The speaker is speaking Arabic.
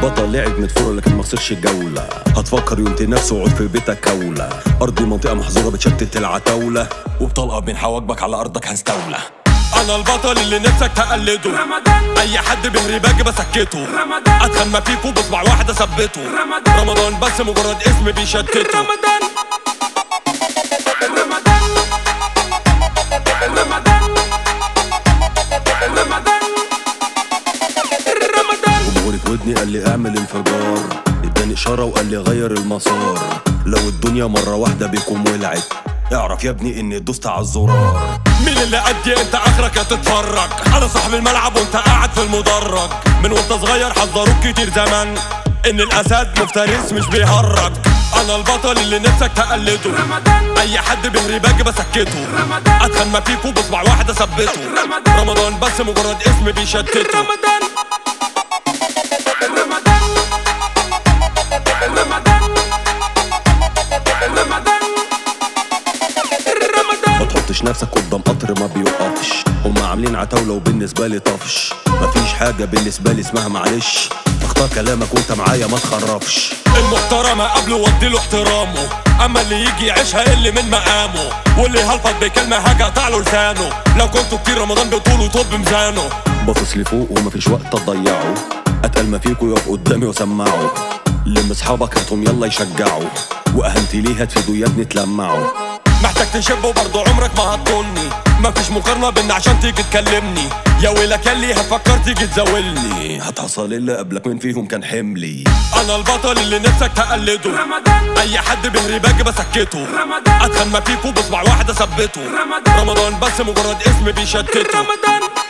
البطل لعب مدفورة لكن ما خسرش الجولة. هتفكر يوم تنافسه وقعد في بيتك كولة. أرضي منطقة محظورة بتشتت العتاولة، وبطلقة بين حواجبك على أرضك هنستولى. أنا البطل اللي نفسك تقلده. رمضان. أي حد بيهري باجي بسكته. رمضان. أتخن ما فيكو بصبع واحد أثبته. رمضان بس مجرد اسم بيشتته. رمضان رمضان رمضان رمضان رمضان. جمهوري في ودني قال لي اعمل انفجار، اداني اشاره وقال لي غير المسار. لو الدنيا مره واحده بيكون ولعت، اعرف يا ابني اني دوست على الزرار. مين اللي قدي انت اخرك هتتفرج؟ انا صاحب الملعب وانت قاعد في المدرج. من وانت صغير حذروك كتير زمان ان الاسد مفترس مش بيهرج. انا البطل اللي نفسك تقلده. رمضان. اي حد بيهري باجي بسكته. رمضان. اتخن ما فيكو بصبع واحد اثبته. رمضان بس مجرد اسم بيشتته. رمضان رمضان رمضان رمضان رمضان. ما تحطش نفسك قدام قطر ما بيوقفش، هما عاملين عتاولة وبالنسبة لي طفش. مفيش حاجة بالنسبة لي اسمها معلش، اختار كلامك وانت معايا ما تخرفش. المحترمة قبله وديله احترامه، اما اللي يجي يعيشها اللي من مقامه. واللي هلفت بكلمة حاجة قطعله لسانه. لو كنتوا كتير رمضان بطوله طب ميزانه. باصص لفوق ومفيش وقت تضيعه، اتقل ما فيكوا يقف قدامي وسمعه. لم اصحابك هاتهم يلا يشجعوا، واهنتي ليه هتفيدوا يا ابني تلمعوا. محتاج تشب وبرضه عمرك ما هتطولني، مفيش مقارنة بينا عشان تيجي تكلمني. يا ويلك ياللي هتفكر تيجي تزاولني، هتحصل اللي قبلك مين فيهم كان حملي. انا البطل اللي نفسك تقلده. رمضان. اي حد بيهري باجي بسكته. رمضان. اتخن ما فيكو بصبع واحد اثبته. رمضان بس مجرد اسم بيشتته. رمضان